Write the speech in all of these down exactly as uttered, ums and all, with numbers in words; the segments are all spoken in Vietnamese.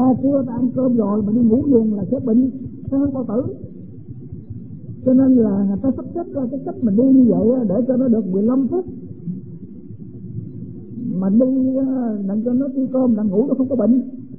À, trưa ta ăn cơm rồi mà đi ngủ liền là sẽ bệnh, sẽ không bao tử. Cho nên là người ta sắp xếp ra cái cách mình đi như vậy để cho nó được mười lăm phút. Mà đi đặng cho nó đi cơm, đặng ngủ nó không có bệnh.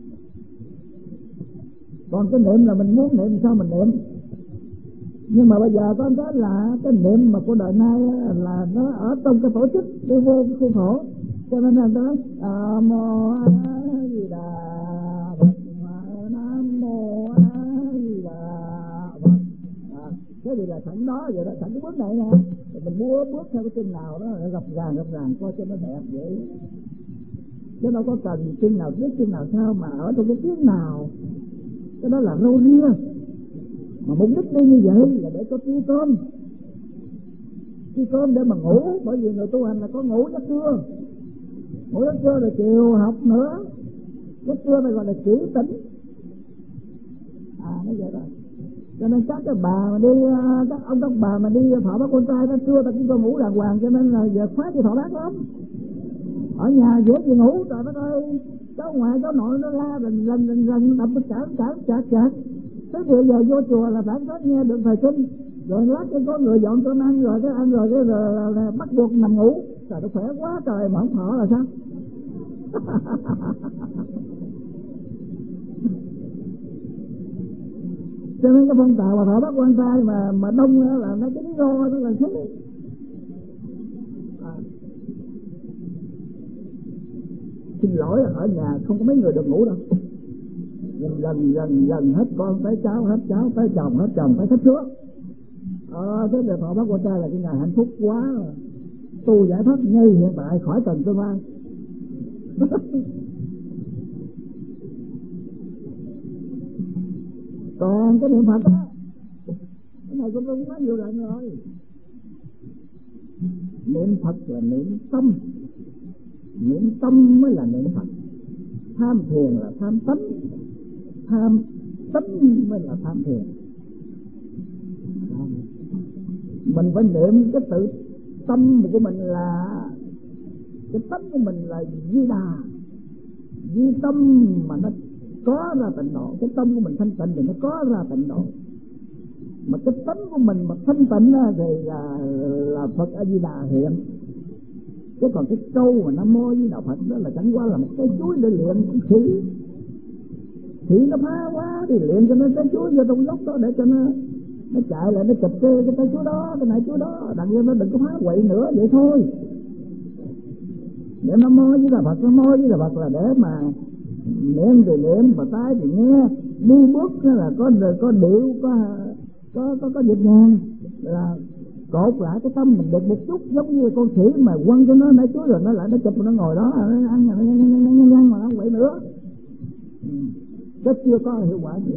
Còn cái niệm là mình muốn niệm sao mình niệm. Nhưng mà bây giờ có cái là cái niệm mà của đời nay là nó ở trong cái tổ chức, đi vô cái khuôn khổ. Cho nên là đó à, mô a di đà Phật, nam mô a di đà Phật. À, thế thì là sẵn đó vậy đó, sẵn cái bước này nè, mình mua bước theo cái chân nào đó gặp ràng gặp ràng coi cho nó đẹp vậy. Chứ đâu có cần chân nào trước chân nào sau, mà ở trong cái tiếng nào cái đó là râu ria. Mà mục đích đi như vậy là để có tí cơm, tí cơm để mà ngủ. Bởi vì người tu hành là có ngủ giấc trưa, ngủ giấc trưa rồi chiều học nữa. Giấc trưa này gọi là chỉ tỉnh. À nó vậy rồi. Cho nên các cái bà mà đi, các ông các bà mà đi thọ bác con trai, nó trưa ta cũng có ngủ đàng hoàng. Cho nên là giờ khoát đi thọ bác lắm. Ở nhà dễ gì ngủ, trời đất ơi, cháu ngoại cháu nội nó la lần lần lần lần đập cả cả chạc chạc. Tới bây giờ vô chùa là phải có nghe được thời kinh, rồi lát cái có người dọn cơm ăn, rồi cái ăn rồi cái là, là, là bắt buộc nằm ngủ. Trời nó khỏe quá trời, mà không thọ là sao? Cho nên cái phong trào mà thọ bác quan trai mà mà đông là nó cái lý do đó là thế. À. Xin lỗi, ở nhà không có mấy người được ngủ đâu. Dần dần dần dần hết con tới cháu, hết cháu tới chồng, hết chồng tới thích chúa. Ờ, thế là thọ bác quan trai là cái ngày hạnh phúc quá rồi. Tu giải thoát ngay hiện tại, khỏi cần tương lai. Còn cái niệm Phật đó, cái này cũng nói nhiều lần rồi. Niệm Phật là niệm tâm, niệm tâm mới là niệm Phật. Tham thiền là tham tánh, tham tánh mới là tham thiền. Mình phải niệm cái tự tâm của mình là cái tánh của mình là Di Đà, Di tâm mà nó có ra tịnh độ. Cái tâm của mình thanh tịnh thì nó có ra tịnh độ. Mà cái tánh của mình mà thanh tịnh thì là, là Phật A Di Đà hiện. Chứ còn cái câu mà Nam Mô Di Đà Phật đó là chẳng qua là một cái chuối để luyện con khỉ. Khỉ nó phá quá thì luyện cho nó cái chuối vô trong gốc đó để cho nó nó chạy lại, nó chụp cái cái tay chuối đó, cái này chuối đó, đặng cho nó đừng có phá quậy nữa, vậy thôi. Để Nam Mô Di Đà Phật, Nam Mô Di Đà Phật là để mà niệm thì niệm, mà tai thì nghe, đi bước là có có điệu, có có có có nhịp nhàng, là cột lại cái tâm mình được một chút, giống như con khỉ mà quăng cho nó nãy chuối rồi nó lại nó chụp nó ngồi đó nó ăn nó nhăn nhăn mà nó không quậy nữa. Chứ chưa có hiệu quả nhiều.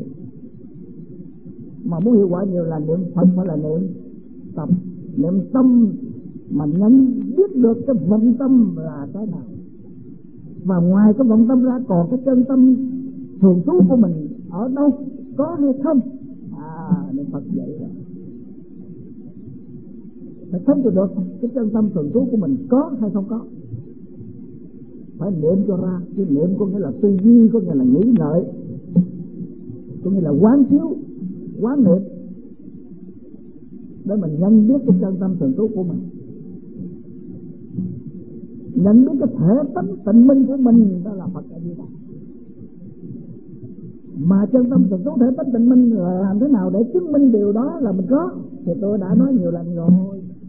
Mà muốn hiệu quả nhiều là niệm Phật, phải là niệm tập, niệm tâm mà nhận biết được cái vận tâm là cái nào. Và ngoài cái vận tâm ra còn cái chân tâm thường trú của mình ở đâu, có hay không. À, niệm Phật vậy rồi. Phải thấy cho được cái chân tâm thường trú của mình có hay không có. Phải niệm cho ra. Cái niệm có nghĩa là tư duy, có nghĩa là nghĩ ngợi, có nghĩa là quán chiếu, quán niệm, để mình nhận biết cái chân tâm thường trú của mình, nhận biết cái thể tánh tịnh minh của mình, đó là Phật A Di Đà. Mà chân tâm thường trú thể tánh tịnh minh là làm thế nào để chứng minh điều đó là mình có, thì tôi đã nói nhiều lần rồi.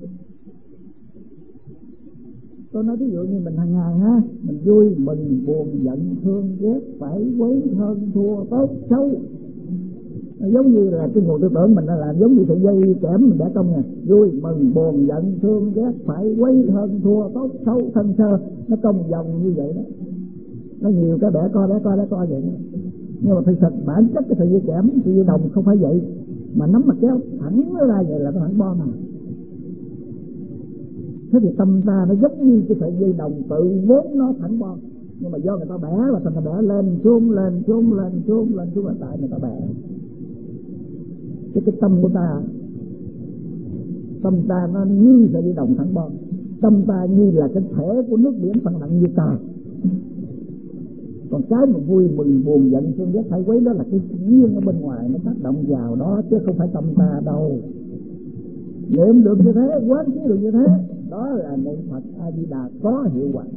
Tôi nói ví dụ như mình hàng ngày ha, mình vui, mừng, buồn, giận, thương, ghét, phải, quấy, hơn, thua, tốt, xấu. Nó giống như là cái nguồn tư tưởng mình là giống như sợi dây kẽm mình đã công nè, vui, mừng, buồn, giận, thương, ghét, phải, quấy, hơn, thua, tốt, xấu, thân sơ, nó công vòng như vậy đó. Nó nhiều cái bẻ co bẻ co bẻ co vậy đó. Nhưng mà thực sự bản chất cái sợi dây kẽm, sợi dây đồng không phải vậy, mà nắm mà kéo thẳng nó ra vậy là nó thẳng bo mà. Thế thì tâm ta nó giống như cái sợi dây đồng tự vốn nó thẳng bo, nhưng mà do người ta bẻ là thành người ta bẻ lên xuống lên xuống lên xuống lên xuống là tại người ta bẻ. Cái cái tâm của ta, tâm ta nó như sợi dây đồng thẳng bo, tâm ta như là cái thể của nước biển phần nặng như tà. Còn cái mà vui mừng buồn giận thương ghét phải quấy đó là cái duyên ở bên ngoài nó tác động vào đó, chứ không phải tâm ta đâu. Niệm được như thế, quán chiếu được như thế, đó là niệm Phật A Di Đà có hiệu quả.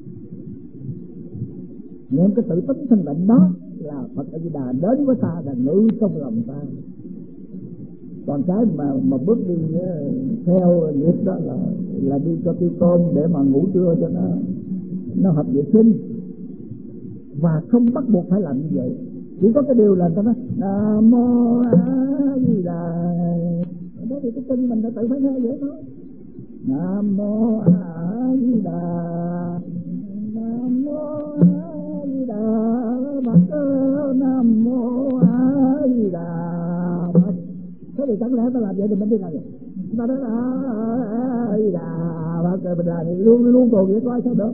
Niệm cái tự tính thanh định đó là Phật A Di Đà đến với ta, là ngự trong lòng ta. Còn cái mà mà bước đi theo nghiệp đó là là đi cho tiêu cơm để mà ngủ trưa cho nó nó hợp vệ sinh, và không bắt buộc phải làm như vậy. Chỉ có cái điều là ta nói Nam Mô A Di Đà, đó thì cái chân mình đã tự phải nghe vậy thôi. Nam Mô A Di Đà, Nam Mô A Di Đà Phật, Nam Mô A Di Đà Phật. Thế thì chẳng lẽ ta làm vậy thì mình đi làm gì? Ta nói là A Di Đà Phật rồi mình làm thì luôn luôn còn vậy coi sao được.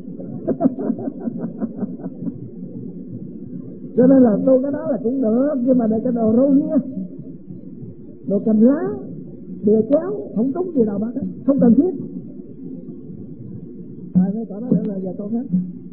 Cho nên là tu cái đó là cũng được, nhưng mà để cái đồ râu ria, đồ cầm lá, bìa kéo không trúng gì đâu bác ấy, không cần thiết. À, cái đó được là giờ con hết.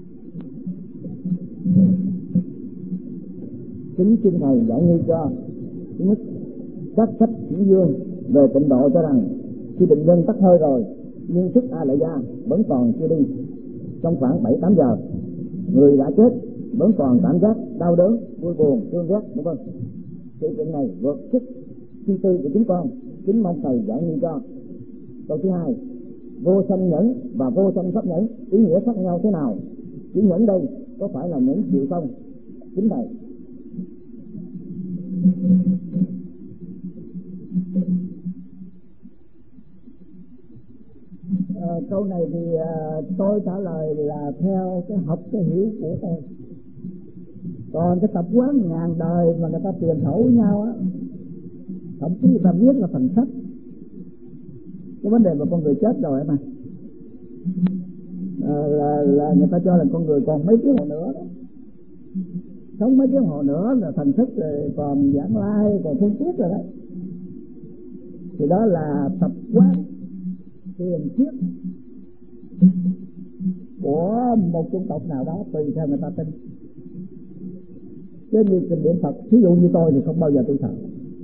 Chính xin thầy giải nghi cho. Thứ nhất, các sách chỉ dương về tịnh độ cho rằng khi bệnh nhân tắt hơi rồi nhưng thức A Lại Gia vẫn còn chưa đi, trong khoảng bảy tám giờ người đã chết vẫn còn cảm giác đau đớn, vui buồn, thương ghét, vân vân. Sự chuyện này vượt sức suy tư của chúng con, kính mong thầy giải nghi cho. Câu thứ hai, vô sanh nhẫn và vô sanh pháp nhẫn ý nghĩa khác nhau thế nào? Chữ nhẫn đây có phải là nhẫn chịu không? Kính thầy. À, câu này thì à, tôi trả lời là theo cái học cái hiểu của tôi. Còn cái tập quán ngàn đời mà người ta truyền thấu với nhau á, thậm chí người ta viết là thành sách. Cái vấn đề mà con người chết rồi mà à, là, là người ta cho là con người còn mấy tiếng hồ nữa đó, sống mấy tiếng hồ nữa là thành thức rồi, còn giảng lai, còn thương tiếc rồi đấy. Thì đó là tập quán truyền thuyết của một dân tộc nào đó, tùy theo người ta tin. Chứ như kinh điển Phật, ví dụ như tôi thì không bao giờ tôi sợ.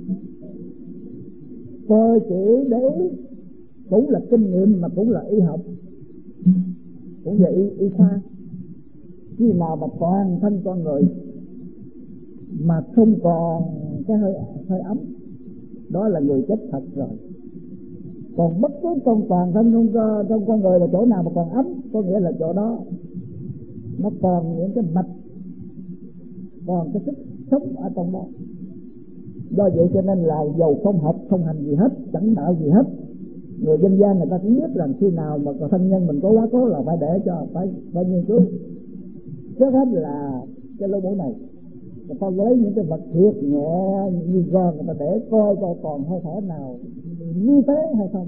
Tôi chỉ để cũng là kinh nghiệm mà cũng là y học, cũng là y, y khoa. Khi nào mà toàn thân con người mà không còn cái hơi hơi ấm, đó là người chết thật rồi. Còn bất cứ con toàn thân trong, trong con người là chỗ nào mà còn ấm, có nghĩa là chỗ đó nó còn những cái mạch, còn cái sức sống ở trong đó. Do vậy cho nên là dầu không học không hành gì hết, chẳng đạo gì hết, người dân gian người ta cũng biết rằng khi nào mà thân nhân mình có quá cố là phải để cho phải phải nghiên cứu. Trước hết là cái lỗ mũi này, người ta lấy những cái vật thiệt nhẹ như gòn, người ta để coi coi còn hơi thở nào như thế hay không.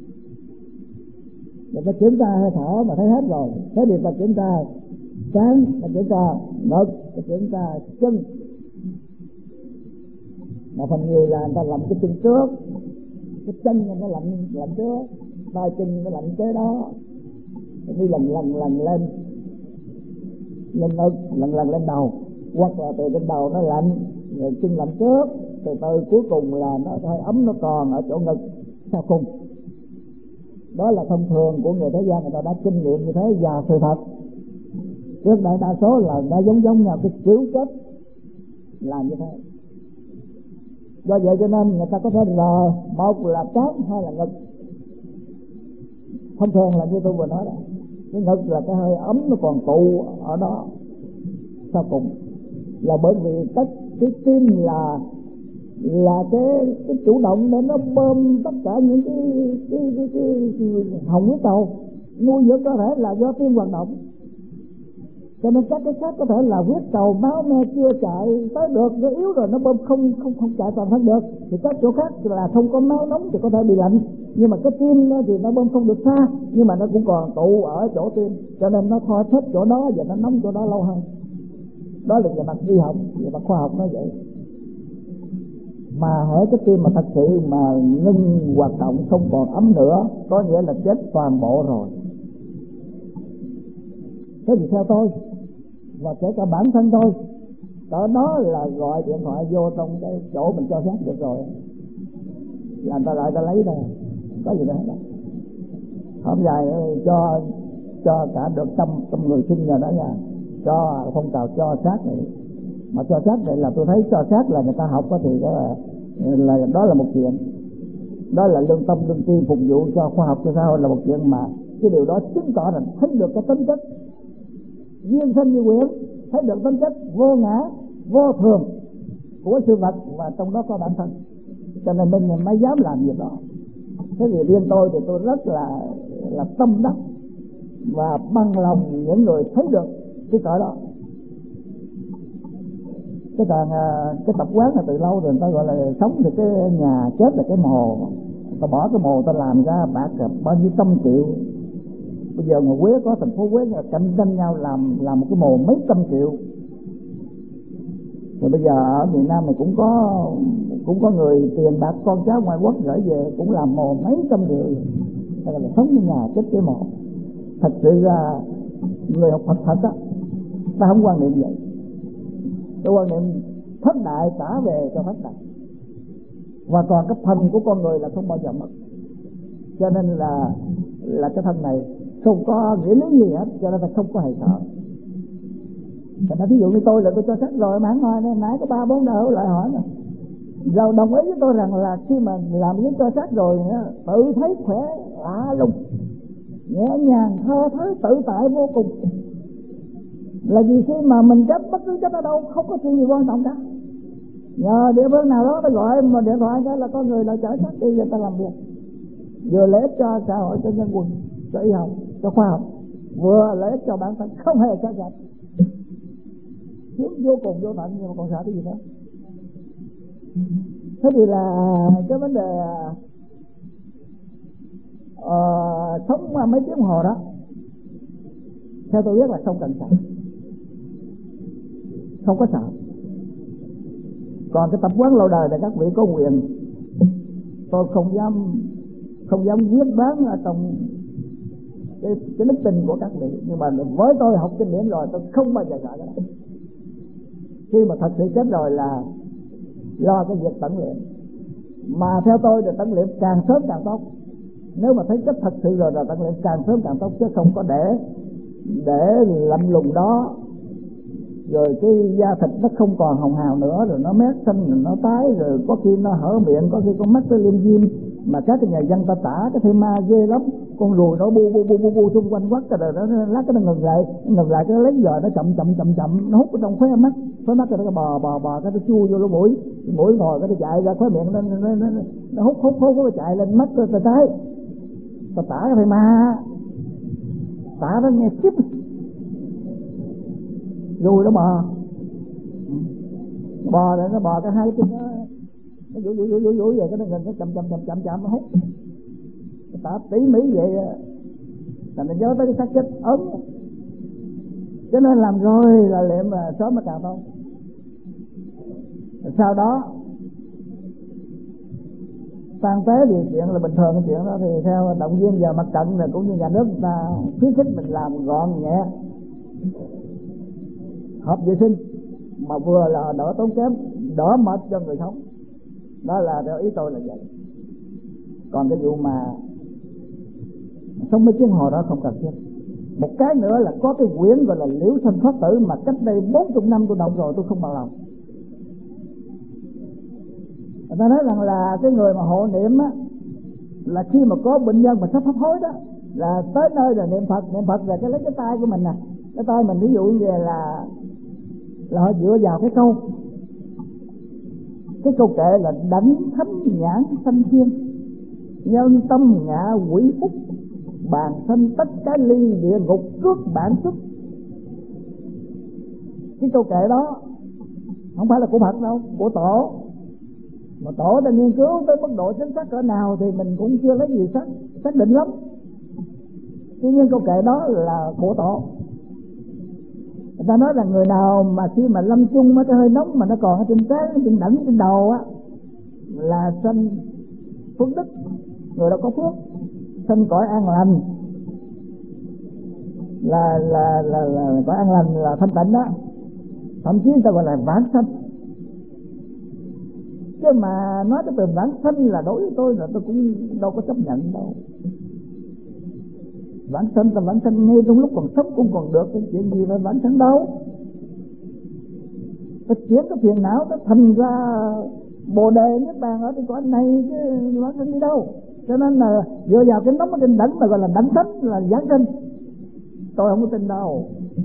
Người ta kiểm tra hơi thở mà thấy hết rồi, thế thì ta kiểm tra trán, ta kiểm tra ngực, ta kiểm tra chân. Mà phần nhiều là người ta làm cái chân trước, cái chân nó lạnh lạnh trước, tay chân nó lạnh kế đó, đi lần lần lần lên lên ngực, lần lần lên đầu, hoặc là từ trên đầu nó lạnh rồi chân lạnh trước, từ từ cuối cùng là nó hơi ấm, nó còn ở chỗ ngực sau cùng. Đó là thông thường của người thế gian, người ta đã kinh nghiệm như thế và sự thật. Trước đại đa số là đã giống giống nhau, cái kiểu chết làm như thế. Do vậy cho nên người ta có thể là một là trán, hai là ngực. Thông thường là như tôi vừa nói đó, cái ngực là cái hơi ấm nó còn tụ ở đó sau cùng, là bởi vì tất cái tim là là cái cái chủ động để nó bơm tất cả những cái cái cái, cái, cái hồng huyết cầu nuôi dưỡng cơ thể là do tim hoạt động. Cho nên các cái khác có thể là huyết cầu máu me chưa chạy tới được, nó yếu rồi nó bơm không không không chạy toàn thân được, thì các chỗ khác là không có máu nóng thì có thể bị lạnh, nhưng mà cái tim thì nó bơm không được xa, nhưng mà nó cũng còn tụ ở chỗ tim, cho nên nó thôi hết chỗ đó và nó nóng chỗ đó lâu hơn. Đó là về mặt y học, về mặt khoa học nó vậy. Mà hễ cái tim mà thật sự mà ngưng hoạt động không còn ấm nữa, có nghĩa là chết toàn bộ rồi. Thế thì theo tôi và kể cả bản thân tôi cỡ đó là gọi điện thoại vô trong cái chỗ mình cho phép được rồi, làm ta lại ta lấy thôi, có gì đâu. Hôm dài cho cho cả được trăm trăm người sinh nhờ đó nha, cho phong trào cho xác này, mà cho xác này là tôi thấy cho xác là người ta học đó, thì đó là, là đó là một chuyện, đó là lương tâm lương tri phục vụ cho khoa học cho xã hội là một chuyện, mà cái điều đó chứng tỏ rằng thấy được cái tính chất duyên sinh như quyển, thấy được tính chất vô ngã vô thường của sự vật, và trong đó có bản thân, cho nên mình mới dám làm việc đó. Thế thì riêng tôi thì tôi rất là là tâm đắc và bằng lòng những người thấy được cái cõi đó. Cái còn cái tập quán là từ lâu rồi, người ta gọi là sống thì cái nhà, chết là cái mồ. Ta bỏ cái mồ ta làm ra bạc bao nhiêu trăm triệu. Bây giờ người Quế có thành phố Quế cạnh tranh nhau làm làm một cái mồ mấy trăm triệu. Rồi bây giờ ở Việt Nam này cũng có cũng có người tiền bạc con cháu ngoại quốc gửi về cũng làm mồ mấy trăm triệu. Đây là sống như nhà, chết cái mồ. Thật sự là người học Phật thật á, ta không quan niệm vậy. Tôi quan niệm thất đại trả về cho thất đại, và còn cái thân của con người là không bao giờ mất. Cho nên là là cái thân này không có nghĩa lý gì hết, cho nên ta không có hề sợ. Thành ra ví dụ như tôi là tôi cho sách rồi mà nói nên nãy có ba bốn đời lại hỏi nè, rồi đồng ý với tôi rằng là khi mà làm cái cho sách rồi tự thấy khỏe lạ lùng, nhẹ nhàng thơ thới tự tại vô cùng. Là vì khi mà mình chết bất cứ chết ở đâu không có chuyện gì quan trọng cả, nhờ địa phương nào đó ta gọi mà điện thoại đó là có người là chở sách đi, người ta làm việc vừa lợi ích cho xã hội, cho nhân quân, cho y học, cho khoa học, vừa lợi ích cho bản thân, không hề cho sạch, thiếu vô cùng vô tận, nhưng mà còn sợ cái gì nữa. Thế thì là cái vấn đề uh, sống mấy tiếng hồ đó, theo tôi biết là không cần sợ, không có sợ. Còn cái tập quán lâu đời là các vị có quyền, tôi không dám không dám viết bán ở trong cái, cái đức tin của các vị, nhưng mà với tôi học kinh điển rồi tôi không bao giờ sợ cái đó. Khi mà thật sự chết rồi là lo cái việc tận luyện, mà theo tôi là tận luyện càng sớm càng tốt. Nếu mà thấy chết thật sự rồi là tận luyện càng sớm càng tốt, chứ không có để để lạnh lùng đó, rồi cái da thịt nó không còn hồng hào nữa, rồi nó mét xanh, rồi nó tái, rồi có khi nó hở miệng, có khi con mắt nó liêm diêm, mà các cái nhà dân ta tả cái thêm ma ghê lắm, con ruồi nó bu bu bu bu bu xung quanh quất cái rồi nó lát cái nó ngừng lại, ngừng lại cái lấy giờ nó chậm chậm chậm chậm nó hút ở trong khóe mắt, khóe mắt rồi nó bò bò bò cái nó chui vô lỗ mũi, mũi ngồi cái nó chạy ra khóe miệng, nó nó nó, nó hút hút hút nó chạy lên mắt rồi trái, ta tả cái thêm ma, tả nó nghe xíp rồi nó bò bò rồi nó bò cái hai chân nó nó vũ vũ vũ vũ về cái nó ngừng nó chậm chậm chậm chậm chậm nó hút, nó tả tỉ mỉ vậy là mình nhớ tới cái xác chết ớn, cho nên làm rồi là liệm là sớm mà càng tốt. Sau đó tang tế thì chuyện là bình thường, cái chuyện đó thì theo động viên giờ mặt trận là cũng như nhà nước người ta khuyến khích mình làm gọn nhẹ, hợp vệ sinh, mà vừa là đỡ tốn kém, đỡ mệt cho người sống. Đó là theo ý tôi là vậy. Còn cái vụ mà sống mấy tiếng hồ đó không cần thiết. Một cái nữa là có cái quyển gọi là Liễu Sanh Thoát Tử mà cách đây bốn mươi năm tôi đọc rồi, tôi không bằng lòng. Người ta nói rằng là cái người mà hộ niệm á, là khi mà có bệnh nhân mà sắp hấp hối đó, là tới nơi rồi niệm Phật, niệm Phật về cái lấy cái tay của mình nè, cái tay mình ví dụ như vậy là là họ dựa vào cái câu cái câu kệ là đảnh thánh nhãn sanh thiên, nhân tâm ngạ quỷ phúc, bàn sanh tất cái ly địa ngục cước bản xuất. Cái câu kệ đó không phải là của Phật đâu, của tổ, mà tổ ta nghiên cứu tới mức độ chính xác cỡ nào thì mình cũng chưa lấy gì xác xác định lắm. Tuy nhiên câu kệ đó là của tổ. Người ta nói là người nào mà khi mà lâm chung với cái hơi nóng mà nó còn ở trên trán, trên đỉnh, trên đầu á, là sanh phước đức, người đó có phước, sanh cõi an lành. là là là là có an lành, là thanh tịnh đó, thậm chí ta gọi là vãng sanh. Chứ mà nói cái từ vãng sanh là đối với tôi là tôi cũng đâu có chấp nhận đâu. Vãng sanh là vãng sanh ngay trong lúc còn sống cũng còn được, cái chuyện gì mà vãng sanh đâu. Phải chuyển cái phiền não nó thành ra bồ đề niết bàn ở trên cõi này chứ vãng sanh đi đâu. Cho nên là dựa vào cái nóng ở trên đảnh mà gọi là đảnh sanh là vãng sanh, tôi không có tin đâu.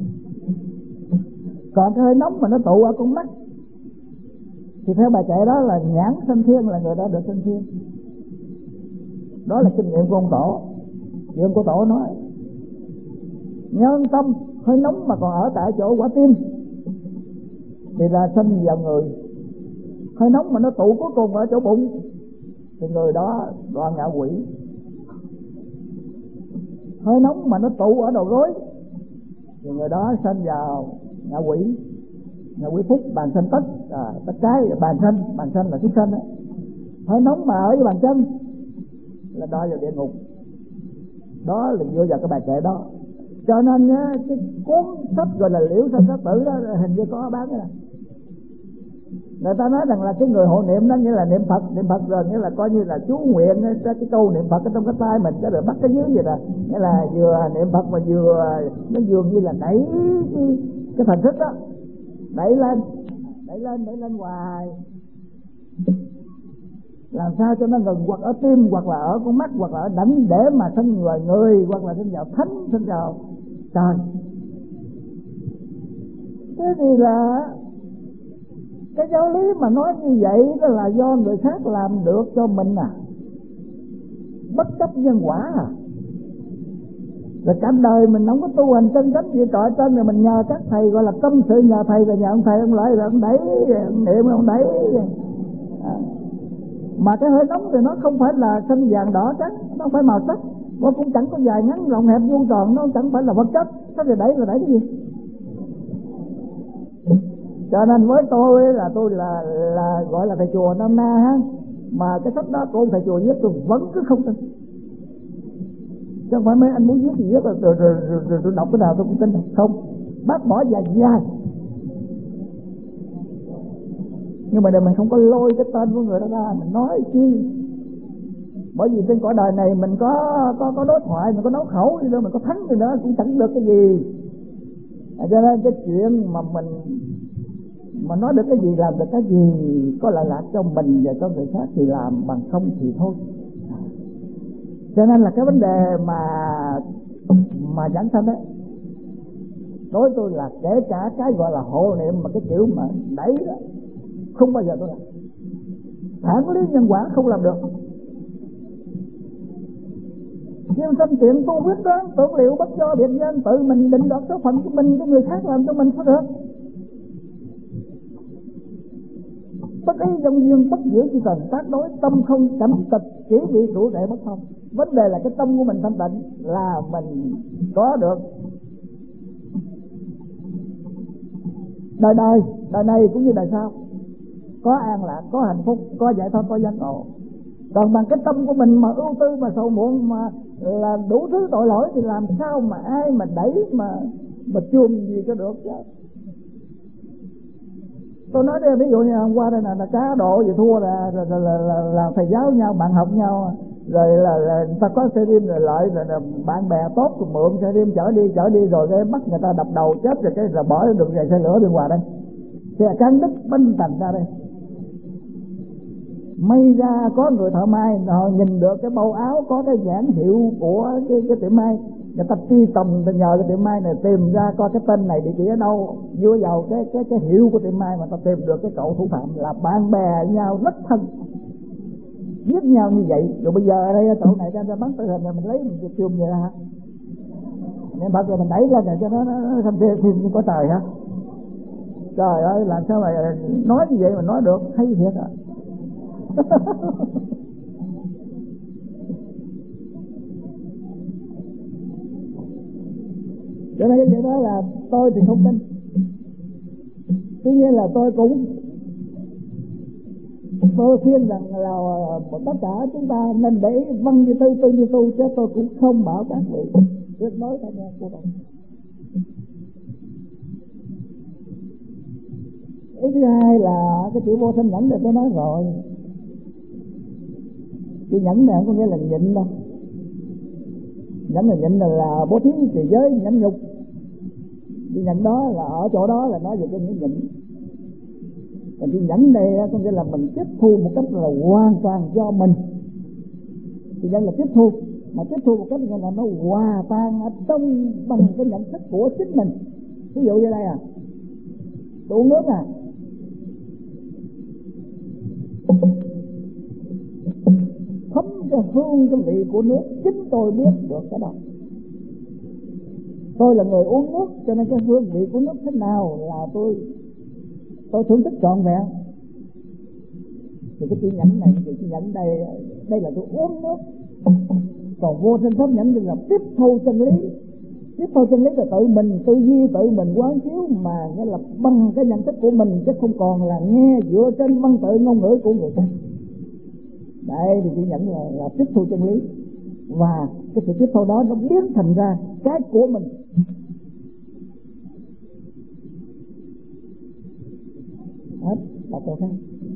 Còn cái hơi nóng mà nó tụ ở con mắt thì theo bài kệ đó là nhãn sanh thiên, là người đó được sanh thiên. Đó là kinh nghiệm của ông Tổ. Chuyện của Tổ nói nhân tâm hơi nóng mà còn ở tại chỗ quả tim thì là sanh vào người. Hơi nóng mà nó tụ cuối cùng ở chỗ bụng thì người đó đoạn ngạ quỷ. Hơi nóng mà nó tụ ở đầu gối thì người đó sanh vào ngạ quỷ. Ngạ quỷ phúc bàn sanh tất, à, tất cái bàn sanh, bàn sanh là xuất sanh đó. Hơi nóng mà ở với bàn chân là đo vào địa ngục. Đó là vô vào cái bài kệ đó. Cho nên á, cái cuốn sách gọi là Liễu Sanh Sát Tử đó hình như có bán đó. Người ta nói rằng là cái người hộ niệm đó nghĩa là niệm Phật, niệm Phật rồi nghĩa là coi như là chú nguyện cái, cái câu niệm Phật ở trong cái tay mình, cái rồi bắt cái dưới vậy nè, nghĩa là vừa niệm Phật mà vừa nó dường như là đẩy cái, cái thần thức đó, đẩy lên, đẩy lên, đẩy lên hoài, làm sao cho nó gần hoặc ở tim, hoặc là ở con mắt, hoặc là ở đảnh để mà sinh vào người, hoặc là sinh vào thánh, sinh vào trời. Thế thì là cái giáo lý mà nói như vậy đó là do người khác làm được cho mình à, bất chấp nhân quả à. Rồi cả đời mình không có tu hành chân chánh gì trọi trên, rồi mình nhờ các thầy gọi là tâm sự, nhờ thầy rồi nhờ ông thầy ông lợi rồi ông đẩy, ông niệm ông đẩy à. Mà cái hơi nóng thì nó không phải là xanh vàng đỏ trắng, nó không phải màu sắc, nó cũng chẳng có dài ngắn rộng hẹp vuông tròn, nó chẳng phải là vật chất. Thế thì đẩy rồi đẩy cái gì? Cho nên với tôi là tôi là là gọi là thầy chùa năm na ha, mà cái sách đó của ông thầy chùa viết tôi vẫn cứ không tin. Chứ không phải mấy anh muốn viết gì viết rồi rồi, rồi, rồi, rồi, rồi đọc cái nào tôi cũng tin. Không, bác bỏ dài dài. Nhưng mà để mình không có lôi cái tên của người đó ra mình nói chi. Bởi vì trên cõi đời này mình có có có đối thoại, mình có đấu khẩu gì nữa, mình có thắng gì nữa cũng chẳng được cái gì. À, cho nên cái chuyện mà mình mà nói được cái gì, làm được cái gì, có lợi lạc cho mình và cho người khác thì làm, bằng không thì thôi. Cho nên là cái vấn đề mà mà giảng sanh đấy, đối với tôi là kể cả cái gọi là hộ niệm mà cái kiểu mà đẩy đó, không bao giờ tôi làm. Phản lý nhân quả không làm được. Siêu sanh tiện tu quyết đoán tưởng liệu bất do biệt nhân, tự mình định đoạt số phận của mình, cái người khác làm cho mình có được. Bất ý dòng duyên bất giữ chỉ cần tác đối, tâm không cảm tịch chỉ bị trụ đệ bất thông. Vấn đề là cái tâm của mình thanh tịnh là mình có được đời đời, đời này cũng như đời sau, có an lạc, có hạnh phúc, có giải thoát, có giác ngộ. Còn bằng cái tâm của mình mà ưu tư, mà sầu muộn, mà là đủ thứ tội lỗi thì làm sao mà ai mà đẩy mà mà chuông gì cho được chứ. Tôi nói đây ví dụ như hôm qua đây là, là cá độ gì thua là là, là, là, là, là thầy giáo nhau, bạn học nhau, rồi là, là người ta có xe rim rồi lợi, rồi là bạn bè tốt rồi mượn xe rim chở đi chở đi rồi cái bắt người ta đập đầu chết, rồi cái rồi bỏ được về xe lửa đi ngoài đây, xe cán đứt binh tành ra đây. May ra có người thợ may họ nhìn được cái bâu áo có cái nhãn hiệu của cái, cái tiệm may, người ta truy tầm nhờ cái tiệm may này tìm ra coi cái tên này địa chỉ ở đâu, vô vào cái cái cái hiệu của tiệm may mà ta tìm được cái cậu thủ phạm là bạn bè nhau rất thân, giết nhau như vậy. Rồi bây giờ ở đây cậu này ra ra bắn tử hình rồi mình lấy mình chùm vậy hả? Nên bắt rồi mình đẩy lên rồi cho nó nó thành phim như có trời hả? Trời ơi, làm sao mà nói như vậy mà nói được, hay thiệt à. Cho nên cái chuyện đó là tôi thì không tin. Tuy nhiên là tôi cũng tôi khuyên rằng là tất cả chúng ta nên để văn như tư, tư như tu, chứ tôi cũng không bảo các vị tuyệt đối tham gia của tôi. Ý thứ hai là cái chữ vô thanh nhẫn thì tôi nói rồi, chữ nhẫn này không có nghĩa là nhịn đâu. Nhẫn là nhịn là, là bố thí trì giới nhẫn nhục. Chữ nhẫn đó là ở chỗ đó là nói về cái nhẫn nhịn. Còn chữ nhẫn này có nghĩa là mình tiếp thu một cách là hoàn toàn do mình. Chữ nhẫn là tiếp thu, mà tiếp thu một cách là nó hòa tan ở trong bằng cái nhận thức của chính mình. Ví dụ như đây à, tôi uống nước à, thấm cái hương cái vị của nước, chính tôi biết được cái đó. Tôi là người uống nước cho nên cái hương vị của nước thế nào là tôi tôi thưởng thức trọn vẹn. Thì cái chữ nhẫn này, chữ nhẫn đây, đây là tôi uống nước. Còn vô thanh pháp nhẫn là tiếp thu chân lý. Tiếp thu chân lý là tự mình tư duy, tự mình quán chiếu, mà nghĩa là bằng cái nhận thức của mình, chứ không còn là nghe dựa trên văn tự ngôn ngữ của người khác. Đây thì chữ nhẫn là, là tiếp thu chân lý, và cái sự tiếp thu đó nó biến thành ra cái của mình. Hết là câu khác.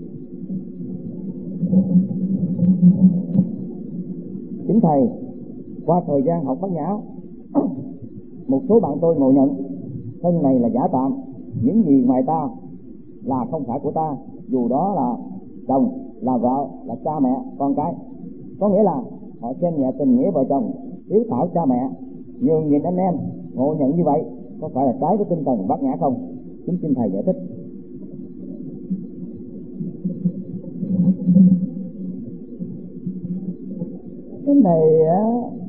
Kính thầy, qua thời gian học Bát Nhã, một số bạn tôi ngộ nhận thân này là giả tạm, những gì ngoài ta là không phải của ta, dù đó là chồng, là vợ, là cha mẹ, con cái. Có nghĩa là họ xem nhẹ tình nghĩa vợ chồng, yếu thảo cha mẹ, nhường nhịn anh em. Ngộ nhận như vậy có phải là trái với tinh thần Bát Nhã không? Kính xin thầy giải thích. Cái này á,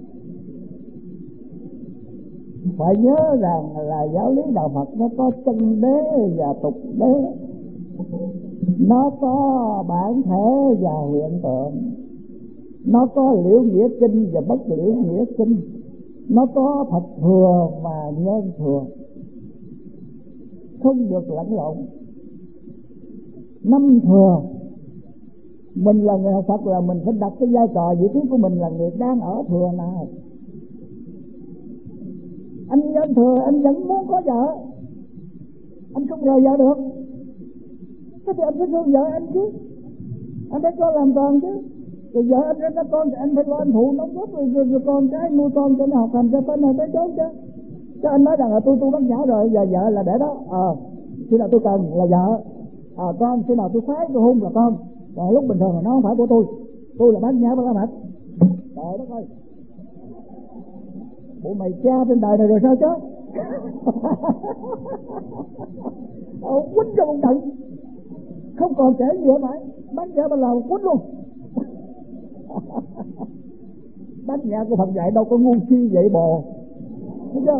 phải nhớ rằng là giáo lý đạo Phật nó có chân đế và tục đế, nó có bản thể và hiện tượng, nó có liễu nghĩa kinh và bất liễu nghĩa kinh, nó có thật thừa và nhân thừa, không được lẫn lộn. Năm thừa, mình là người học Phật là mình phải đặt cái vai trò vị trí của mình là người đang ở thừa nào. Anh nhân thừa anh vẫn muốn có vợ, anh không rời vợ được, thế thì anh phải thương vợ anh chứ, anh phải cho làm tròn chứ. Rồi vợ anh ra con thì anh phải lo anh phụ nấu nước, rồi, rồi, rồi con cái nuôi con cho nó học hành cho tới nơi tới chốn chứ. Chứ anh nói rằng là tôi tu Bát Nhã rồi, giờ vợ là để đó, ờ à, khi nào tôi cần là vợ, ờ à, con khi nào tôi khoái tôi hôn là con, còn lúc bình thường là nó không phải của tôi, tôi là Bát Nhã Bát Mạch. Trời đất ơi, bộ mày cha trên đời này rồi sao chứ? Ờ, quýnh cho một trận, không còn kể gì nữa mày, Bát Nhã bắt đầu quýnh luôn. Bát Nhã của Phật dạy đâu có ngu si vậy bồ, thấy chưa?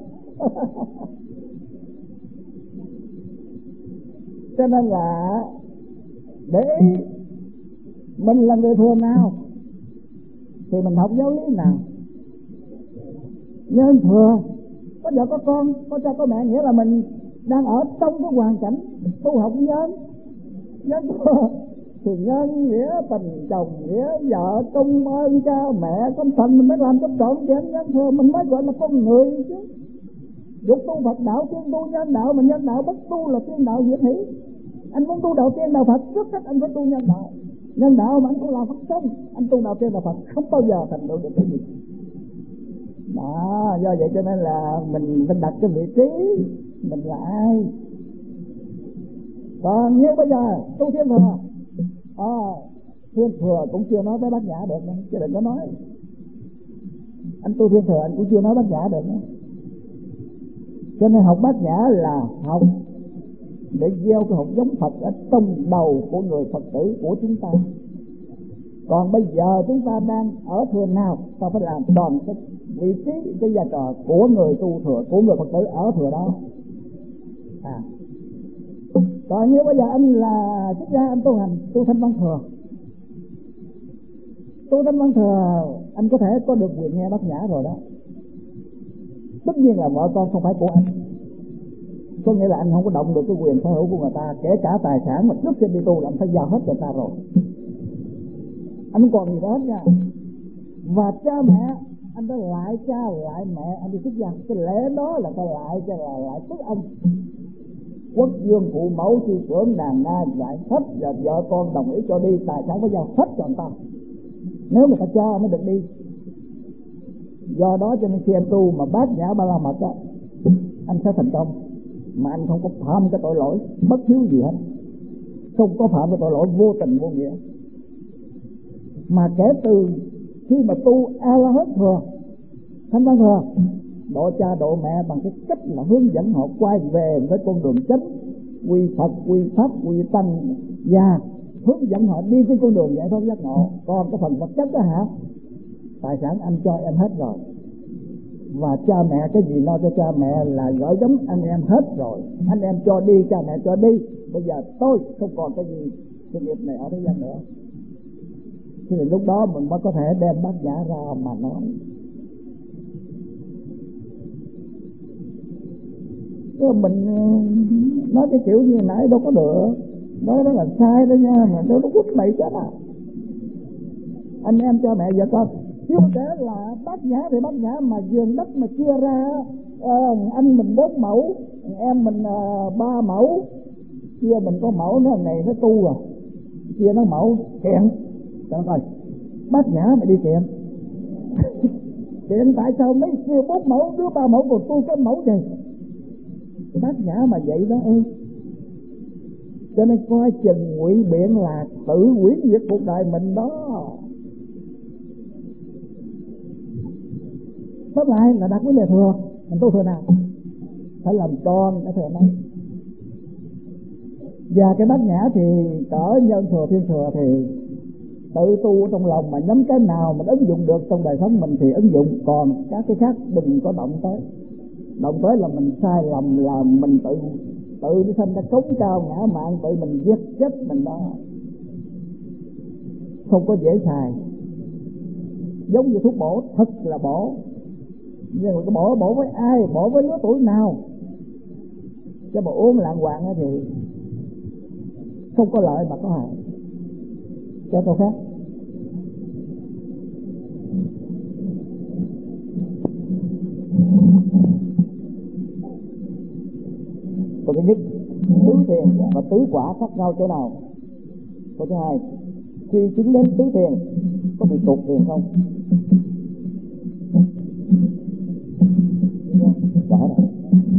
Cho nên là để ý mình là người thừa nào thì mình học giáo lý nào. Nhân thừa, có vợ có con, có cha có mẹ, nghĩa là mình đang ở trong cái hoàn cảnh tu học nhân. Nhân thừa thì nhân nghĩa tình chồng, nghĩa vợ, công ơn cha mẹ, công thành mình mới làm cho trọn vẹn. Nhân thừa mình mới gọi là con người chứ. Dục tu Phật đạo, tiên tu nhân đạo, mà nhân đạo bất tu là tiên đạo diệt hỷ. Anh muốn tu đạo tiên đạo Phật, trước hết anh phải tu nhân đạo. Nhân đạo mà anh không làm Phật sống, anh tu đạo tiên đạo Phật không bao giờ thành được cái gì. Đó, do vậy cho nên là mình phải đặt cái vị trí mình là ai. Còn như bây giờ tu thiên thừa, à, thiên thừa cũng chưa nói tới Bát Nhã được nữa, chứ đừng có nói. Anh tu thiên thừa anh cũng chưa nói Bát Nhã được nữa. Cho nên học Bát Nhã là học để gieo cái hột giống Phật ở trong đầu của người Phật tử của chúng ta. Còn bây giờ chúng ta đang ở thừa nào, ta phải làm tròn cái vị trí, cái vai trò của người tu thừa, của người Phật tử ở thừa đó. À, còn như bây giờ anh là xuất gia, anh tu hành tu thanh văn thừa, tu thanh văn thừa anh có thể có được quyền nghe Bát Nhã rồi đó. Tất nhiên là vợ con không phải của anh, có nghĩa là anh không có động được cái quyền sở hữu của người ta, kể cả tài sản mà trước khi đi tu là anh phải giao hết cho người ta rồi, anh không còn gì đó hết nha. Và cha mẹ anh đã lại cha lại mẹ anh đi xuất gia, cái lễ đó là phải lại cho là lại tức ông. quốc dương phụ mẫu sư trưởng nàng nga giải hết, và vợ con đồng ý cho đi, tài sản của nhau hết cho anh ta, nếu mà ta cho mới được đi. Do đó cho nên khi anh tu mà bát nhã ba la mật á, anh sẽ thành công, mà anh không có phạm cái tội lỗi bất hiếu gì hết, không có phạm cái tội lỗi vô tình vô nghĩa. Mà kể từ khi mà tu A La Hán Thừa, Thanh Văn Thừa, độ cha độ mẹ bằng cái cách là hướng dẫn họ quay về với con đường chánh, quy Phật, quy Pháp, quy Tăng, và hướng dẫn họ đi trên con đường giải thoát giác ngộ. Còn cái phần vật chất đó hả, tài sản anh cho em hết rồi, và cha mẹ cái gì lo cho cha mẹ là gửi gắm anh em hết rồi, anh em cho đi, cha mẹ cho đi, bây giờ tôi không còn cái gì sự nghiệp này ở thế gian nữa. Thì lúc đó mình mới có thể đem bát nhã ra mà nói. Chứ mình nói cái kiểu như nãy đâu có được, nói đó là sai đó nha, mà đâu có quất mày chết à. Anh em cho mẹ vợ con, chứ kể là bát nhã thì bát nhã, mà vườn đất mà chia ra, uh, anh mình bốn mẫu, em mình uh, ba mẫu, chia mình có mẫu nữa, này nó tu rồi, chia nó mẫu kiện, trời ơi, bát nhã mà đi kiện. Kiện tại sao mấy chia bốn mẫu, đứa ba mẫu còn tu cái mẫu gì? Bát nhã mà vậy đó em. Cho nên coi chừng ngụy biện là tự hủy diệt cuộc đời mình đó. Tóm lại là đặt vấn đề thừa, mình tu thừa nào phải làm tròn cái thừa này. Và cái bát nhã thì cỡ nhân thừa thiên thừa thì tự tu trong lòng, mà nhắm cái nào mình ứng dụng được trong đời sống mình thì ứng dụng, còn các cái khác đừng có động tới. Động tới là mình sai lầm, là mình tự tự đi sinh ra cống cao ngã mạn, tự mình giết chết mình đó, không có dễ xài. Giống như thuốc bổ, thật là bổ, nhưng mà cái bổ bổ với ai, bổ với lứa tuổi nào, chứ mà uống lạng hoạng thì không có lợi mà có hại. Cho câu khác. Câu thứ nhất, tứ thiền và tứ quả khác nhau chỗ nào? Câu thứ hai, khi chứng đến tứ thiền có bị tụt thiền không? Trả rồi.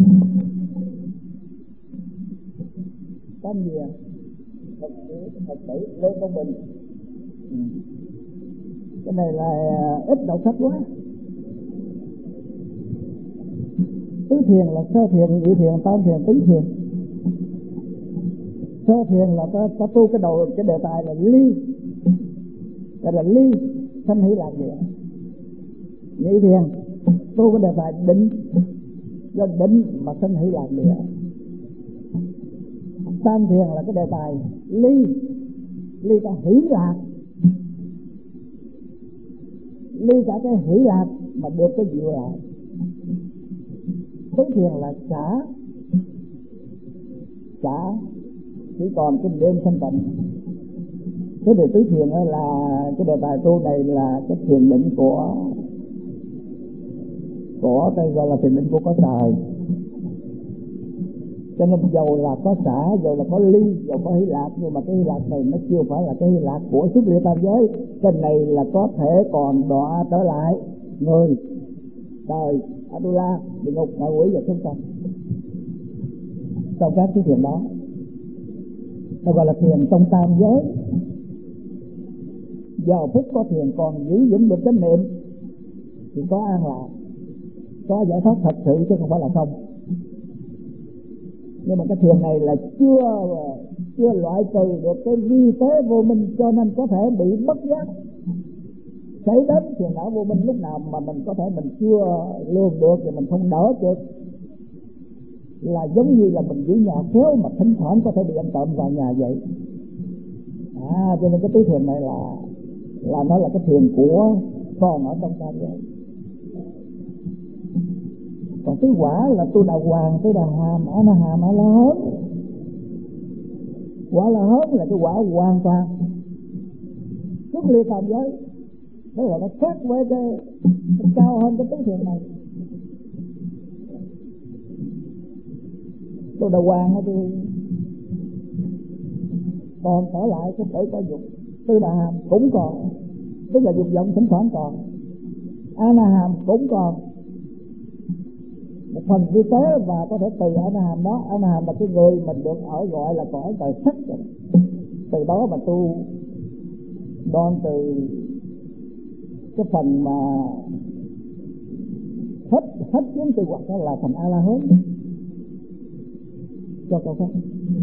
Tam gì à? Phật tử, Phật tử Lê Công Bình. Ừ. Cái này là ít đọc sách quá. Tứ thiền là sơ thiền, nhị thiền, tam thiền, tứ thiền. Sơ thiền là ta, ta tu cái đầu, cái đề tài là ly, cái là ly sanh hỷ lạc địa. Nhị thiền tu cái đề tài định, do định mà sanh hỷ lạc địa. Tam thiền là cái đề tài ly, ly ta hỷ lạc, ly cả cái hỷ lạc mà được cái diệu lạc. Tứ thiền là xả, xả chỉ còn cái đêm thanh tịnh. Cái đề tứ thiền là cái đề tài tu này là cái thiền định của của đây gọi là thiền định của có trời. Cho nên dầu là có xả, dầu là có ly, dầu có hỷ lạc, nhưng mà cái hỷ lạc này nó chưa phải là cái hỷ lạc của xuất ly tam giới. Cái này là có thể còn đọa trở lại người đời Adula, địa ngục, ngạ quỷ và chúng sanh. Trong các cái thiền đó, nó gọi là thiền trong tam giới. Giờ phút có thiền còn giữ vững được chánh niệm thì có an lạc, có giải thoát thật sự chứ không phải là không. Nhưng mà cái thiền này là chưa chưa loại trừ được cái vi tế vô minh, cho nên có thể bị bất giác xảy đến phiền não vô minh lúc nào mà mình có thể mình chưa lường được thì mình không đỡ được. Là giống như là mình giữ nhà khéo mà thỉnh thoảng có thể bị ăn trộm vào nhà vậy. À, cho nên cái tứ thiền này là là nó là cái thiền của con ở trong tam giới. Còn tứ quả là tu đà hoàng, tu đà hàm, a na hàm, a la hớn. Quả la hớn là cái quả hoàn toàn xuất ly tam giới, đó là nó khác với cái, cái cao hơn cái tứ thiền này. tôi đầu hoàng thì còn trở lại cái khởi có dục. Tư đà hàm cũng còn, tức là dục vọng thỉnh thoảng còn. A na hàm cũng còn một phần vi tế, và có thể từ A na hàm đó, A na hàm là cái người mình được ở gọi là cõi trời sắc rồi. Từ đó mà tu đoan từ cái phần mà hết hết kiến từ hoặc là thành A La Hán. Cho câu khác.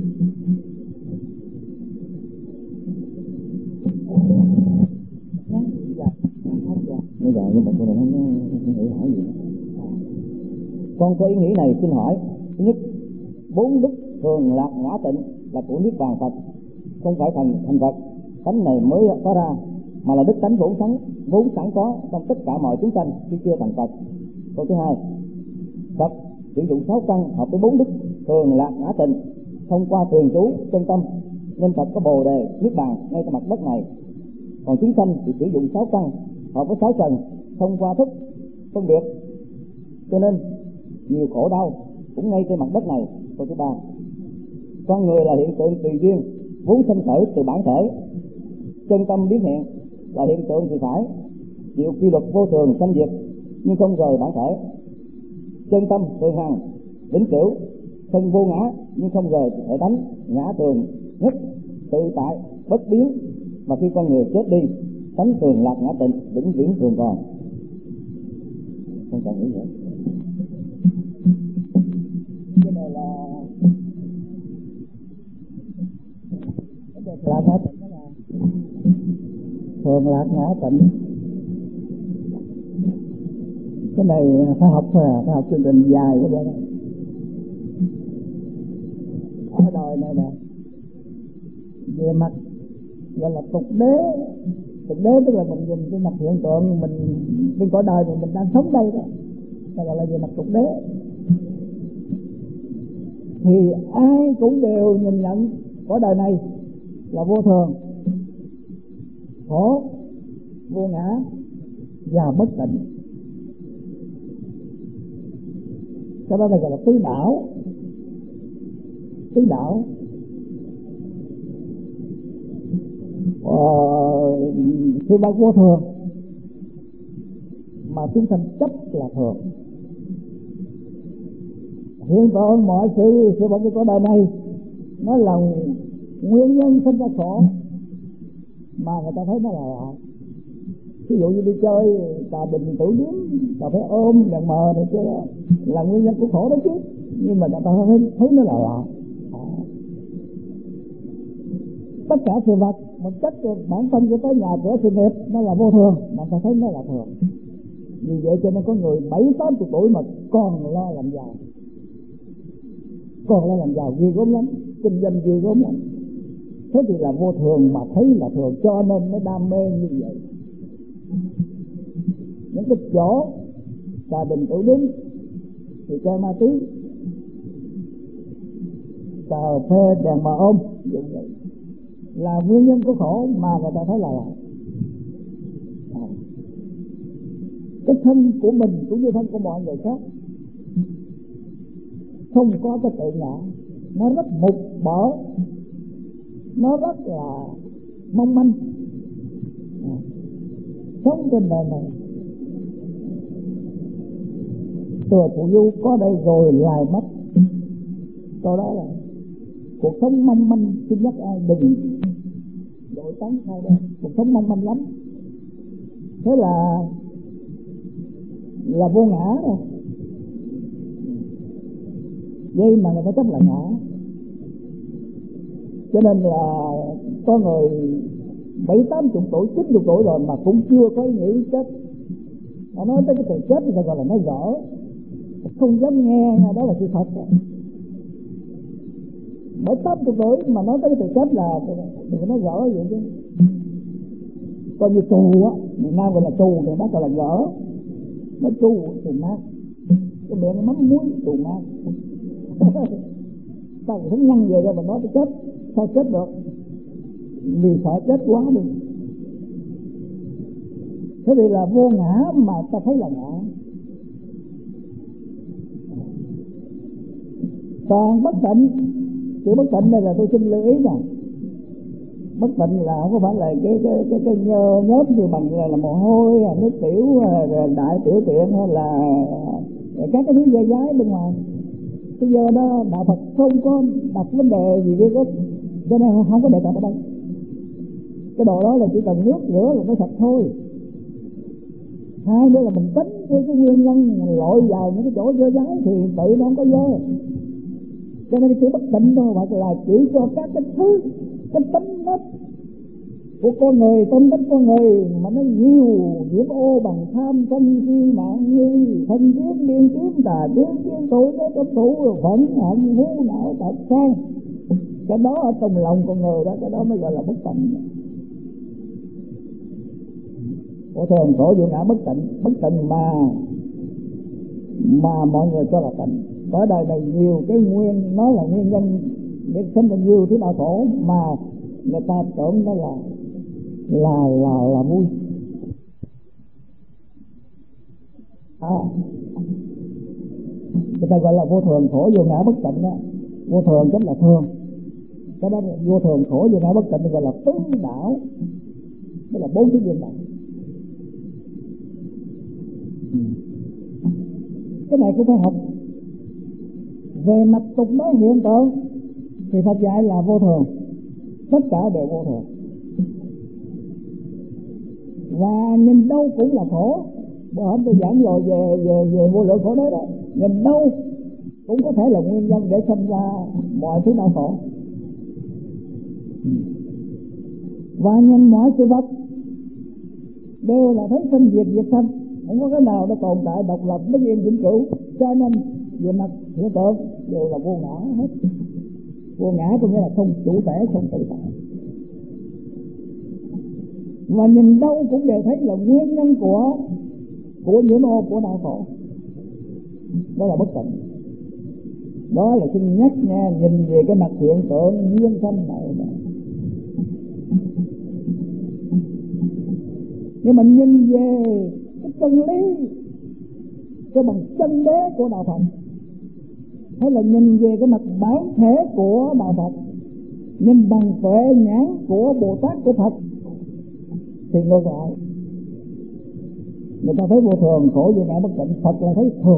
Bây giờ nhưng mà cô này không nghĩ hỏi gì. Con có ý nghĩ này xin hỏi. Thứ nhất, bốn đức thường lạc ngã tịnh là của niết bàn Phật, không phải thành thành Phật. Tánh này mới có ra, mà là đức tánh vốn sẵn vốn sẵn có trong tất cả mọi chúng sanh khi chưa thành Phật. Câu thứ hai, Phật sử dụng sáu căn hợp với bốn đức thường lạc ngã tịnh thông qua thường trú chân tâm, nên Phật có bồ đề niết bàn ngay trên mặt đất này. Còn chúng sanh thì sử dụng sáu căn hợp với sáu trần thông qua thức phân biệt, cho nên nhiều khổ đau cũng ngay trên mặt đất này. Câu thứ ba, con người là hiện tượng tùy duyên vốn sanh khởi từ bản thể, chân tâm biến hiện là hiện tượng thì phải chịu quy luật vô thường sanh diệt nhưng không rời bản thể. Chân tâm thường hằng vĩnh cửu thân vô ngã nhưng không rời thể tánh ngã thường nhất tự tại bất biến, và khi con người chết đi, tánh thường lạc ngã tịnh vĩnh viễn thường còn. Không cần nghĩ nữa. Cái này là lạc ngã tịnh, đó là thường lạc ngã tịnh. Cái này phải học, phải học chương trình dài của vậy đó. Ở đời này nè, về mặt gọi là tục đế. Tục đế tức là mình nhìn cái mặt hiện tượng mình trên cõi đời mà mình đang sống đây đó, đó gọi là về mặt tục đế. Thì ai cũng đều nhìn nhận cõi đời này là vô thường, khổ, vô ngã và bất tịnh. Cái đó là gọi là tứ đảo. Tứ đảo ờ, sự vật vô thường mà chúng sanh chấp là thường. Hiện tượng mọi sự sự vật của đời này nó là nguyên nhân sinh ra khổ mà người ta thấy nó là lạ. Ví dụ như đi chơi tà đình tử điếm, ta phải ôm đèn mờ này kia là nguyên nhân của khổ đó chứ, nhưng mà người ta thấy, thấy nó là lạ. Tất cả sự vật một cách bản thân của tới nhà cửa sự nghiệp nó là vô thường, mà ta thấy nó là thường. Vì vậy cho nên có người bảy tám chục tuổi mà còn lo làm giàu, còn lo làm giàu ghê gớm lắm, kinh doanh ghê gớm lắm. Thế thì là vô thường mà thấy là thường, cho nên nó đam mê như vậy. Những cái chỗ trà đình tử điếm thì chơi ma túy, cà phê đèn mờ ôm vậy là nguyên nhân của khổ mà người ta thấy là à, cái thân của mình cũng như thân của mọi người khác không có cái tự ngã, nó rất mục bở, nó rất là mong manh à, sống trên đời này. Thừa phụ du có đây rồi lại mất. Câu đó là cuộc sống mong manh, xin nhắc ai đừng đổi tán thay đây. Cuộc sống mong manh lắm. Thế là là vô ngã rồi. Vậy mà người ta chấp là ngã. Cho nên là có người bảy tám chục tuổi, chín chục tuổi rồi mà cũng chưa có ý nghĩ chết. Họ nói tới cái từ chết thì ta gọi là nói dở, không dám nghe, đó là sự thật. Bảy tám chục tuổi mà nói tới cái từ chết là đừng có nói dở vậy chứ. Coi như tù á, miền Nam gọi là tù, miền Bắc gọi là dở. Nói tù, tù mát, cái miệng nó mắm muối tù mát. Sao mà không nhăn về rồi mà nói tới chết, sao chết được? Vì sợ chết quá đi. Thế thì là vô ngã mà ta thấy là ngã. Còn bất tịnh, chữ bất tịnh đây là tôi xin lưu ý nè, bất tịnh là không có phải là cái cái cái, cái nhớ, nhớp như bằng là, là mồ hôi, nước tiểu, đại tiểu tiện hay là các cái thứ dơ dái bên ngoài. Bây giờ đó đạo Phật không có đặt vấn đề gì với cái, cho nên không có đề cập ở đây. Cái đồ đó là chỉ cần nước rửa là nó sạch thôi. Hai nữa là mình tính cái, cái nguyên nhân lội vào những cái chỗ dơ dái thì tự nó không có dơ. Cho nên cái bất tịnh đâu mà là chỉ cho các cái thứ, cái tính nết của con người, tâm tính con người mà nó nhiều nhiễm ô bằng tham sân si mạng nghi thân kiến liên kiến tà kiến kiến thủ nó có thủ phẫn hận hú não tật sang. Cái đó ở trong lòng con người đó, cái đó mới gọi là bất tịnh. Có thường khổ vô ngã bất tịnh, bất tịnh mà mà mọi người cho là tịnh. Ở đời này nhiều cái nguyên, nói là nguyên nhân để sinh ra nhiều thứ đau khổ mà người ta tưởng đó là là là là vui. À, người ta gọi là vô thường khổ vô ngã bất tịnh đó. Vô thường chính là thường, cái đó vô thường khổ vô ngã bất tịnh gọi là tứ đảo, đó là bốn cái viên đạo. Cái này cũng phải học. Về mặt tục nói hiện tượng thì Phật dạy là vô thường, tất cả đều vô thường, và nhìn đâu cũng là khổ. Bữa hôm tôi giảng rồi về về về vô lượng khổ đế đó, nhìn đâu cũng có thể là nguyên nhân để sinh ra mọi thứ đau khổ. Và nhìn mọi sự vật đều là thấy sinh diệt diệt sanh, không có cái nào nó tồn tại độc lập bất yên vĩnh cửu. Cho nên về mặt hiện tượng đều là vô ngã hết. Vô ngã có nghĩa là không chủ thể, không tự tại. Và nhìn đâu cũng đều thấy là nguyên nhân của của nhiễm ô, của đau khổ. Đó là bất tịnh. Đó là xin nhắc nha, nhìn về cái mặt hiện tượng duyên sanh này. Nhưng mình nhìn về cái chân lý, cái bằng chân đế của đạo Phật, hay là nhìn về cái mặt bản thể của đạo Phật, nhìn bằng tuệ nhãn của Bồ Tát của Phật, thì ngược lại, người ta thấy vô thường khổ vô ngã bất tịnh, Phật là thấy thường,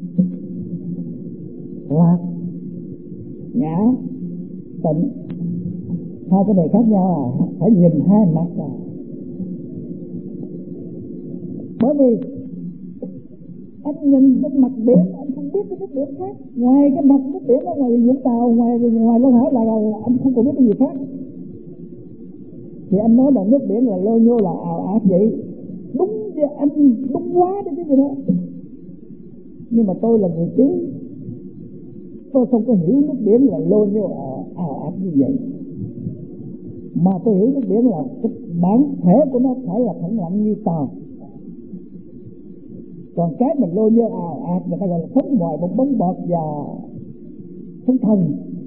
lạc, ngã, tịnh. Hai cái này khác nhau à, phải nhìn hai mặt à. Bởi vì anh nhìn cái mặt biển, anh không biết cái nước biển khác. Ngoài cái mặt nước biển ở ngoài Vũng Tàu, ngoài ngoài Long Hải là, là, là anh không còn biết cái gì khác. Thì anh nói là nước biển là lôi nhô, là ào ạt vậy. Đúng, anh đúng quá đấy chứ gì đó. Nhưng mà tôi là người trí, tôi không có hiểu nước biển là lôi nhô ào ạt như vậy. Mà tôi hiểu nước biển là cái bản thể của nó phải là thẳng lặng như tàu. Còn cái mình lôi nhô ào ạt người ta gọi là sống ngoài một bóng bọt và sống thần,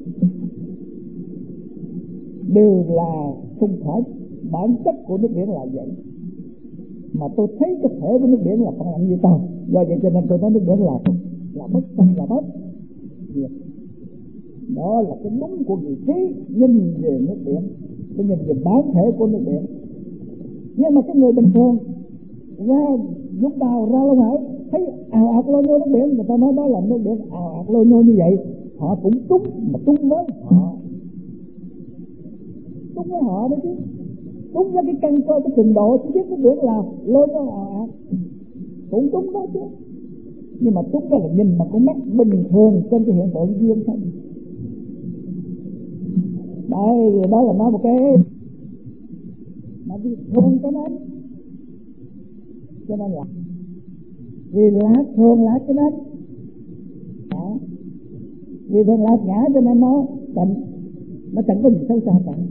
đều là không phải bản chất của nước biển là vậy. Mà tôi thấy cái thể của nước biển là phẳng lặng như tàu, do vậy cho nên tôi nói nước biển là là bất sanh, là bất diệt. Đó là cái đúng của người trí nhìn về nước biển, tôi nhìn về bản thể của nước biển. Nhưng mà cái người bình thường ra Vũng Tàu, ra Long Hải thấy ào ạt lôi nhô nước biển, người ta nói đó là nước biển ào ạt lôi nhô như vậy, họ cũng túng, mà túng với họ, túng với họ đấy chứ, túng với cái căn cơ, cái trình độ chứ biết nước biển là lôi nhô ào ạt, cũng túng đó chứ. Nhưng mà túng cái là nhìn mà con mắt bình thường trên cái hiện tượng duyên sanh. Đây, đó là nói một cái mà vì thường cho nên cho nên là vì lạc thường lạc cho nên đó. Vì thường lạc ngã cho nên nó tịnh, nó chẳng có gì xấu xa cả.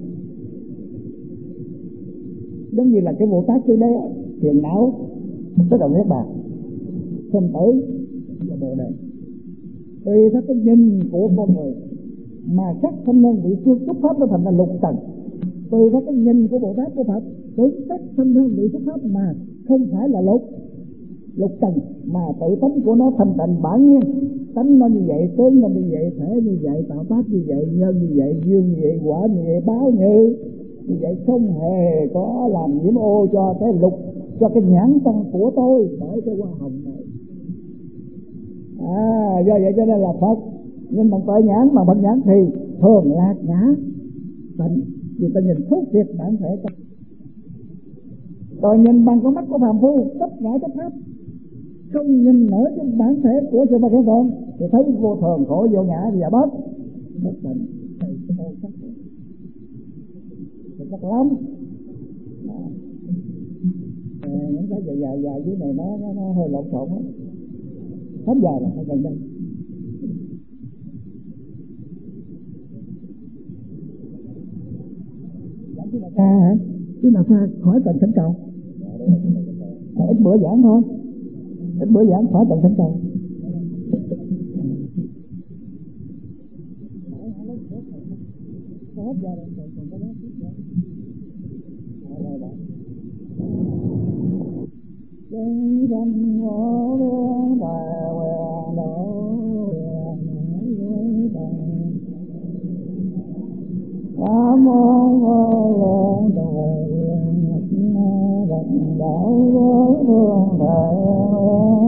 Giống như là cái Bồ Tát trước đây thiền não tức là Niết Bàn, sinh tử và Bồ Đề, tùy theo cái nhìn của con người mà sắc thân nhân bị xuất pháp nó thành là lục trần. Tùy theo cái nhìn của Bồ Tát của Phật, tướng sắc thân nhân bị xuất pháp mà không phải là lục lục trần, mà tự tánh của nó thành tịnh bản nhiên, tánh nó như vậy, tướng nó như vậy, thể như vậy, tạo tác như vậy, nhân như vậy, duyên như vậy, quả như vậy, báo như như vậy, không hề có làm nhiễm ô cho cái lục, cho cái nhãn căn của tôi bởi cái hoa hồng này. À, do vậy cho nên là Phật nhưng bằng tội nhãn, mà Phật nhãn thì thường lạc ngã tịnh, vì ta nhìn thuốc việc bản thể tâm. Rồi nhìn bằng con mắt của phàm phu tất ngã chấp pháp, không nhìn nổi cái bản thể của sự vật hiện tượng thì thấy vô thường khổ vô ngã và bớt bất tịnh. Chắc lắm à, những cái dài dài dài dưới này nó, nó, nó hơi lộn xộn hết. Hết giờ rồi, phải gần đây. Giảng chứ nào xa hả? Chứ nào xa khỏi cần thỉnh cầu. À, ít bữa giảng thôi, ít bữa giảng khỏi cần thỉnh cầu. Hết giờ rồi, còn có đó tiếp nữa. Chân danh ngõ đường bà quyền đổ quyền bằng Nam mô vô lượng đại quyền bạch đạo vô phương đại